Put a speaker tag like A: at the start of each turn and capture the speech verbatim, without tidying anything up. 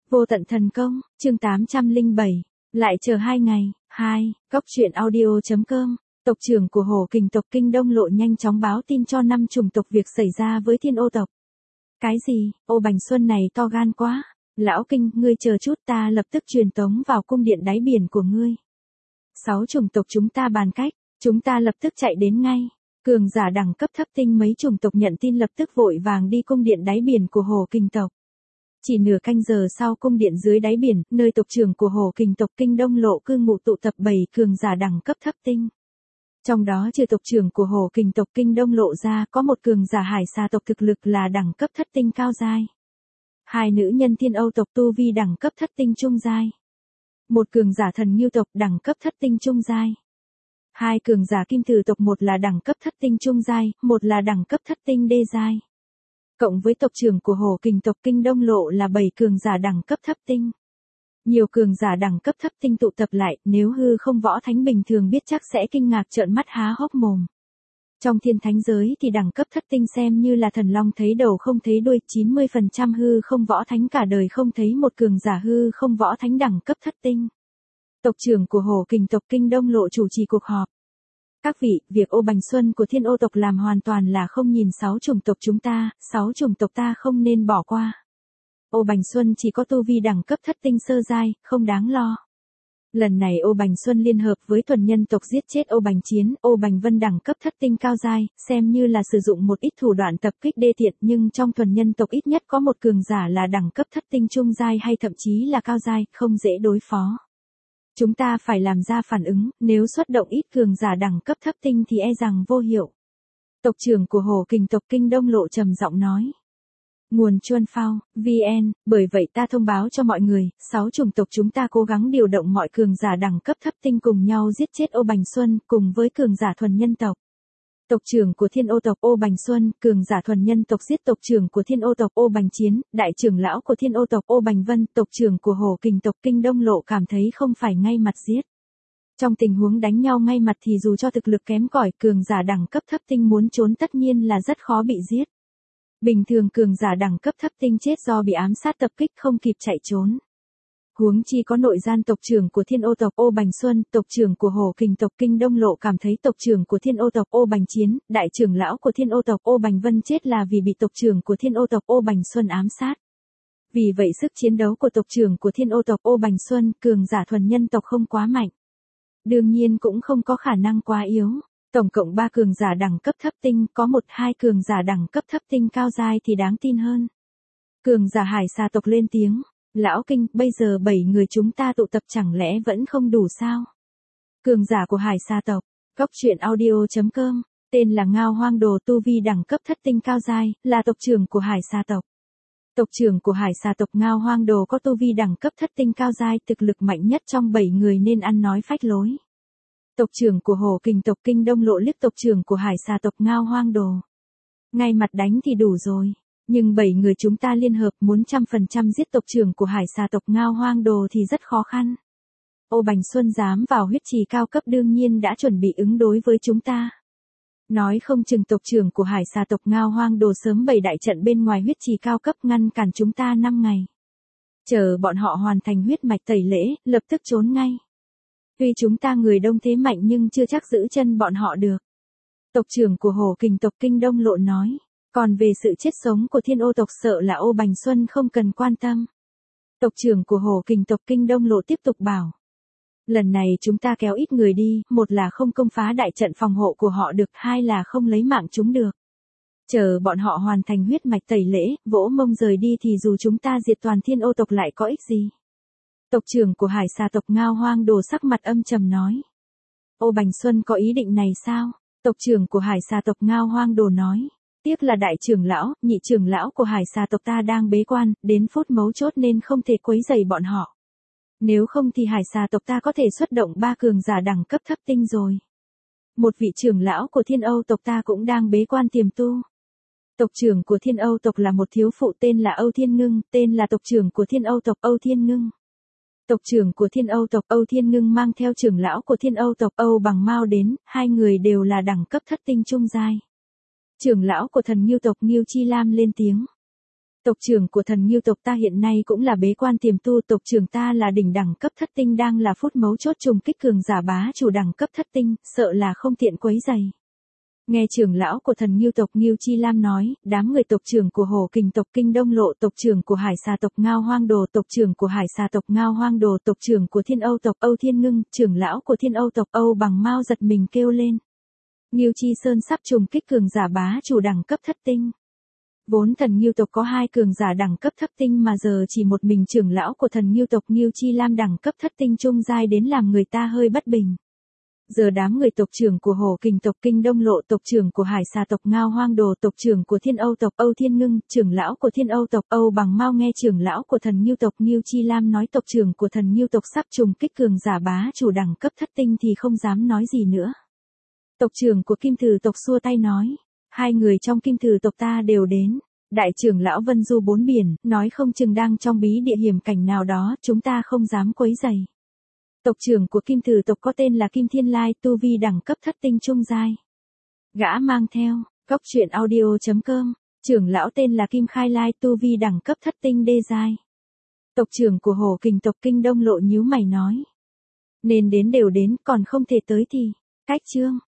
A: Vô tận thần công, chương tám trăm lẻ bảy. Lại chờ hai ngày. hai. Cốc truyện audio.com. Tộc trưởng của Hổ Kình tộc Kinh Đông Lộ nhanh chóng báo tin cho năm chủng tộc việc xảy ra với Thiên Ô tộc. Cái gì? Ô Bành Xuân này to gan quá. Lão Kinh, ngươi chờ chút, ta lập tức truyền tống vào cung điện đáy biển của ngươi. Sáu chủng tộc chúng ta bàn cách, chúng ta lập tức chạy đến ngay. Cường giả đẳng cấp thấp tinh mấy chủng tộc nhận tin lập tức vội vàng đi cung điện đáy biển của Hổ Kình tộc. Chỉ nửa canh giờ sau, cung điện dưới đáy biển, nơi tộc trưởng của Hổ Kình tộc Kinh Đông Lộ cư ngụ tụ tập bảy cường giả đẳng cấp thấp tinh. Trong đó trừ tộc trưởng của Hổ Kình tộc Kinh Đông Lộ ra, có một cường giả hải xà tộc thực lực là đẳng cấp thất tinh cao giai. Hai nữ nhân Thiên Âu tộc tu vi đẳng cấp thất tinh trung giai. Một cường giả Thần Ngưu tộc đẳng cấp thất tinh trung giai. Hai cường giả Kim Tử tộc, một là đẳng cấp thất tinh trung giai, một là đẳng cấp thất tinh đê giai. Cộng với tộc trưởng của Hổ Kình tộc Kinh Đông Lộ là bảy cường giả đẳng cấp thấp tinh. Nhiều cường giả đẳng cấp thấp tinh tụ tập lại, nếu hư không võ thánh bình thường biết chắc sẽ kinh ngạc trợn mắt há hốc mồm. Trong thiên thánh giới thì đẳng cấp thất tinh xem như là thần long thấy đầu không thấy đuôi, chín mươi phần trăm hư không võ thánh cả đời không thấy một cường giả hư không võ thánh đẳng cấp thất tinh. Tộc trưởng của Hổ Kình tộc Kinh Đông Lộ chủ trì cuộc họp. Các vị, việc Ô Bành Xuân của Thiên Ô tộc làm hoàn toàn là không nhìn sáu chủng tộc chúng ta, sáu chủng tộc ta không nên bỏ qua. Ô Bành Xuân chỉ có tu vi đẳng cấp thất tinh sơ giai, không đáng lo. Lần này Ô Bành Xuân liên hợp với thuần nhân tộc giết chết Ô Bành Chiến, Ô Bành Vân đẳng cấp thất tinh cao giai, xem như là sử dụng một ít thủ đoạn tập kích đê tiện, nhưng trong thuần nhân tộc ít nhất có một cường giả là đẳng cấp thất tinh trung giai hay thậm chí là cao giai, không dễ đối phó. Chúng ta phải làm ra phản ứng, nếu xuất động ít cường giả đẳng cấp thấp tinh thì e rằng vô hiệu. Tộc trưởng của Hổ Kình tộc Kinh Đông Lộ trầm giọng nói. Nguồn Chuân Phao, vê en, bởi vậy ta thông báo cho mọi người, sáu chủng tộc chúng ta cố gắng điều động mọi cường giả đẳng cấp thấp tinh cùng nhau giết chết Ô Bành Xuân, cùng với cường giả thuần nhân tộc. Tộc trưởng của Thiên Ô tộc Ô Bành Xuân, cường giả thuần nhân tộc giết tộc trưởng của Thiên Ô tộc Ô Bành Chiến, đại trưởng lão của Thiên Ô tộc Ô Bành Vân, tộc trưởng của Hổ Kình tộc Kinh Đông Lộ cảm thấy không phải ngay mặt giết. Trong tình huống đánh nhau ngay mặt thì dù cho thực lực kém cỏi, cường giả đẳng cấp thấp tinh muốn trốn tất nhiên là rất khó bị giết. Bình thường cường giả đẳng cấp thấp tinh chết do bị ám sát tập kích không kịp chạy trốn. Huống chi có nội gian tộc trưởng của Thiên Ô tộc Ô Bành Xuân, tộc trưởng của Hổ Kình tộc Kinh Đông Lộ cảm thấy tộc trưởng của Thiên Ô tộc Ô Bành Chiến, đại trưởng lão của Thiên Ô tộc Ô Bành Vân chết là vì bị tộc trưởng của Thiên Ô tộc Ô Bành Xuân ám sát. Vì vậy sức chiến đấu của tộc trưởng của Thiên Ô tộc Ô Bành Xuân, cường giả thuần nhân tộc không quá mạnh. Đương nhiên cũng không có khả năng quá yếu. Tổng cộng ba cường giả đẳng cấp thấp tinh, có một hai cường giả đẳng cấp thấp tinh cao giai thì đáng tin hơn. Cường giả hải xà tộc lên tiếng. Lão Kinh, bây giờ bảy người chúng ta tụ tập chẳng lẽ vẫn không đủ sao? Cường giả của hải xà tộc, cốc truyện audio.com, tên là Ngao Hoang Đồ, tu vi đẳng cấp thất tinh cao giai, là tộc trưởng của hải xà tộc. Tộc trưởng của hải xà tộc Ngao Hoang Đồ có tu vi đẳng cấp thất tinh cao giai, thực lực mạnh nhất trong bảy người nên ăn nói phách lối. Tộc trưởng của Hổ Kình tộc Kinh Đông Lộ liếc tộc trưởng của hải xà tộc Ngao Hoang Đồ. Ngay mặt đánh thì đủ rồi. Nhưng bảy người chúng ta liên hợp muốn trăm phần trăm giết tộc trưởng của hải xà tộc Ngao Hoang Đồ thì rất khó khăn. Ô Bành Xuân dám vào huyết trì cao cấp đương nhiên đã chuẩn bị ứng đối với chúng ta. Nói không chừng tộc trưởng của hải xà tộc Ngao Hoang Đồ sớm bày đại trận bên ngoài huyết trì cao cấp ngăn cản chúng ta năm ngày. Chờ bọn họ hoàn thành huyết mạch tẩy lễ, lập tức trốn ngay. Tuy chúng ta người đông thế mạnh nhưng chưa chắc giữ chân bọn họ được. Tộc trưởng của Hổ Kình tộc Kinh Đông Lộ nói. Còn về sự chết sống của Thiên Ô tộc sợ là Ô Bành Xuân không cần quan tâm. Tộc trưởng của Hổ Kình tộc Kinh Đông Lộ tiếp tục bảo. Lần này chúng ta kéo ít người đi, một là không công phá đại trận phòng hộ của họ được, hai là không lấy mạng chúng được. Chờ bọn họ hoàn thành huyết mạch tẩy lễ, vỗ mông rời đi thì dù chúng ta diệt toàn Thiên Ô tộc lại có ích gì. Tộc trưởng của hải xà tộc Ngao Hoang Đồ sắc mặt âm trầm nói. Ô Bành Xuân có ý định này sao? Tộc trưởng của hải xà tộc Ngao Hoang Đồ nói. Tiếc là đại trưởng lão, nhị trưởng lão của hải xà tộc ta đang bế quan, đến phút mấu chốt nên không thể quấy rầy bọn họ. Nếu không thì hải xà tộc ta có thể xuất động ba cường giả đẳng cấp thấp tinh rồi. Một vị trưởng lão của Thiên Âu tộc ta cũng đang bế quan tiềm tu. Tộc trưởng của Thiên Âu tộc là một thiếu phụ tên là Âu Thiên Ngưng, tên là tộc trưởng của Thiên Âu tộc Âu Thiên Ngưng. Tộc trưởng của Thiên Âu tộc Âu Thiên Ngưng mang theo trưởng lão của Thiên Âu tộc Âu Bằng Mao đến, hai người đều là đẳng cấp thất tinh trung giai. Trưởng lão của Thần Ngưu tộc Ngưu Chi Lam lên tiếng. Tộc trưởng của thần Ngưu tộc ta hiện nay cũng là bế quan tiềm tu, tộc trưởng ta là đỉnh đẳng cấp thất tinh, đang là phút mấu chốt trùng kích cường giả bá chủ đẳng cấp thất tinh, sợ là không tiện quấy rầy. Nghe trưởng lão của thần Ngưu tộc Ngưu Chi Lam nói, đám người tộc trưởng của Hổ Kình tộc Kinh Đông Lộ, tộc trưởng của Hải Xà tộc Ngao Hoang Đồ, tộc trưởng của Hải Xà tộc Ngao Hoang Đồ, tộc trưởng của Thiên Âu tộc Âu Thiên Ngưng, trưởng lão của Thiên Âu tộc Âu Bằng Mao giật mình kêu lên. Ngưu Chi Sơn sắp trùng kích cường giả bá chủ đẳng cấp thất tinh. Vốn thần Ngưu tộc có hai cường giả đẳng cấp thất tinh mà giờ chỉ một mình trưởng lão của thần Ngưu tộc Ngưu Chi Lam đẳng cấp thất tinh trung giai đến làm người ta hơi bất bình. Giờ đám người tộc trưởng của Hổ Kình tộc Kinh Đông Lộ, tộc trưởng của Hải Xà tộc Ngao Hoang Đồ, tộc trưởng của Thiên Âu tộc Âu Thiên Ngưng, trưởng lão của Thiên Âu tộc Âu Bằng Mao nghe trưởng lão của thần Ngưu tộc Ngưu Chi Lam nói tộc trưởng của thần Ngưu tộc sắp trùng kích cường giả bá chủ đẳng cấp thất tinh thì không dám nói gì nữa. Tộc trưởng của Kim Thử tộc xua tay nói, hai người trong Kim Thử tộc ta đều đến. Đại trưởng lão Vân Du bốn biển, nói không chừng đang trong bí địa hiểm cảnh nào đó, chúng ta không dám quấy rầy. Tộc trưởng của Kim Thử tộc có tên là Kim Thiên Lai, tu vi đẳng cấp thất tinh trung giai. Gã mang theo, góc truyện audio chấm com, trưởng lão tên là Kim Khai Lai, tu vi đẳng cấp thất tinh đê giai. Tộc trưởng của Hổ Kình tộc Kinh Đông Lộ nhíu mày nói. Nên đến đều đến, còn không thể tới thì, cách chương.